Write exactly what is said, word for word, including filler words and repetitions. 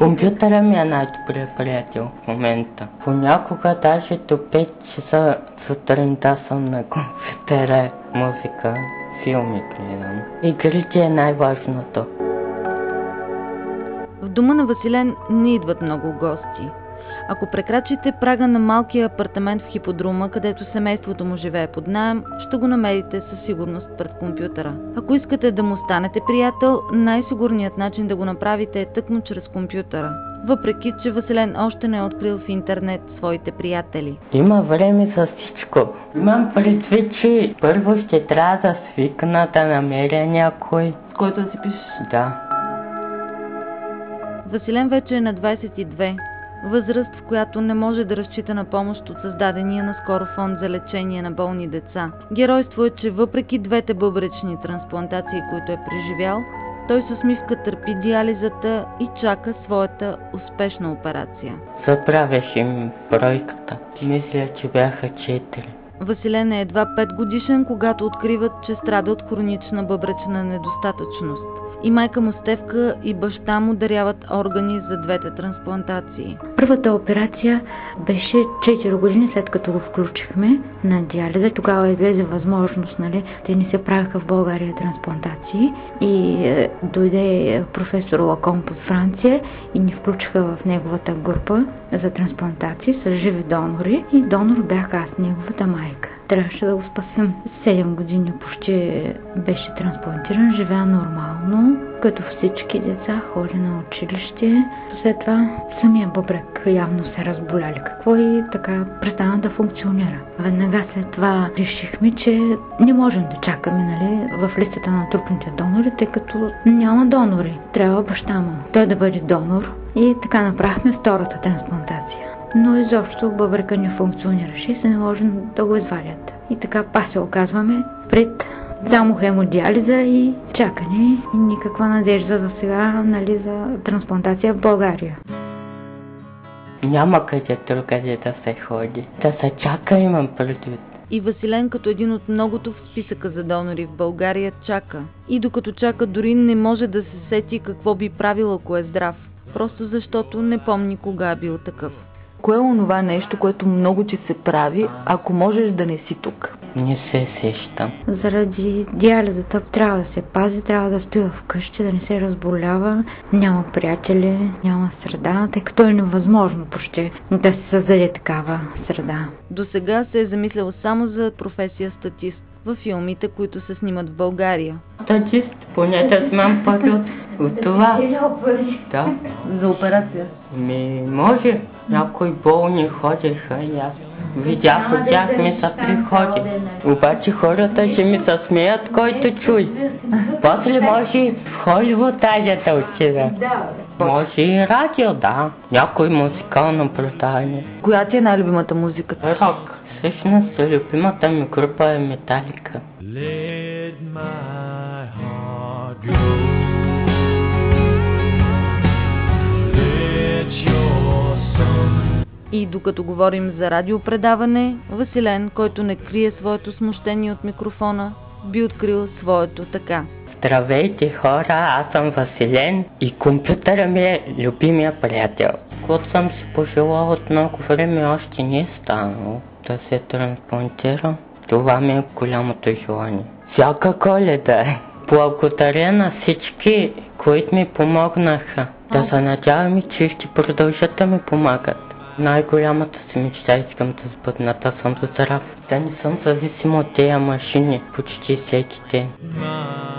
Компютъра ми е най-добрият приятел в момента. Понякога даже до пет часа сутринта съм на компютъра, музика, филми гледам. Игрите е най-важното. В дома на Василен не идват много гости. Ако прекрачите прага на малкия апартамент в хиподрума, където семейството му живее под наем, ще го намерите със сигурност пред компютъра. Ако искате да му станете приятел, най-сигурният начин да го направите е тъкмо чрез компютъра. Въпреки че Василен още не е открил в интернет своите приятели. Има време за всичко. Имам предвид, че първо ще трябва да свикна да намеря някой. С който да си пишеш? Да. Василен вече е на двайсет и две. Възраст, в която не може да разчита на помощ от създадения наскоро фонд за лечение на болни деца. Геройство е, че въпреки двете бъбречни трансплантации, които е преживял, той с усмивка търпи диализата и чака своята успешна операция. Забравяше ми бройката. Мисля, че бяха четири. Василен е едва пет годишен, когато откриват, че страда от хронична бъбречна недостатъчност. И майка му Стефка и баща му даряват органи за двете трансплантации. Първата операция беше четири години след като го включихме на диализа. Тогава излезе възможност, нали, те не се правиха в България трансплантации и е, дойде професор Лакомб от Франция и ни включиха в неговата група за трансплантации с живи донори и донор бях аз, неговата майка. Трябваше да го спасим. седем години почти беше трансплантиран, живея нормално, като всички деца, ходи на училище. След това самия бъбрек явно се разболяли какво и така престана да функционира. Веднага след това решихме, че не можем да чакаме, нали, в листата на трупните донори, тъй като няма донори. Трябва баща му той да бъде донор и така направихме втората трансплантация. Но изобщо бъбрека не функционираше и се наложи да го извадят. И така пак се оказваме пред само хемодиализа и чакане и никаква надежда за сега, нали, за трансплантация в България. Няма къде другаде да се ходи. Да се чака, имам предвид. И Василен, като един от многото в списъка за донори в България, чака. И докато чака, дори не може да се сети какво би правил, ако е здрав. Просто защото не помни кога е бил такъв. Кое е онова нещо, което много ти се прави, ако можеш да не си тук? Не се сещам. Заради диализата трябва да се пази, трябва да стои вкъщи, да не се разболява, няма приятели, няма среда, тъй като е невъзможно почти да се създаде такава среда. До сега се е замислял само за професия статист във филмите, които се снимат в България. Статист, поне да знам пари от това. Да. За операция? Ми, може. Някои болни ходиха и аз видях от тях ми са приходи. Обаче хората ще ми се смеят, който чуй. После може в Холивуд даже да отида. Може и радио, да. Някой музикално предаване. Коя ти е най-любимата музика? Рок. Всъщност любимата ми група е Металика. Let my heart go. Let your sun. И докато говорим за радиопредаване, Василен, който не крие своето смущение от микрофона, би открил своето така. Здравейте хора, аз съм Василен и компютъра ми е любимия приятел. Когато съм си пожелал от много време, още не е станало да се трансплантирам. Това ми е голямото желание. Всяка Коледа. Благодаря на всички, които ми помогнаха. Да се надявам, че ще продължат да ми помагат. Най-голямата си мечта искам да сбъдна, да съм здрав. Да не съм зависим от тези машини почти всеки ден.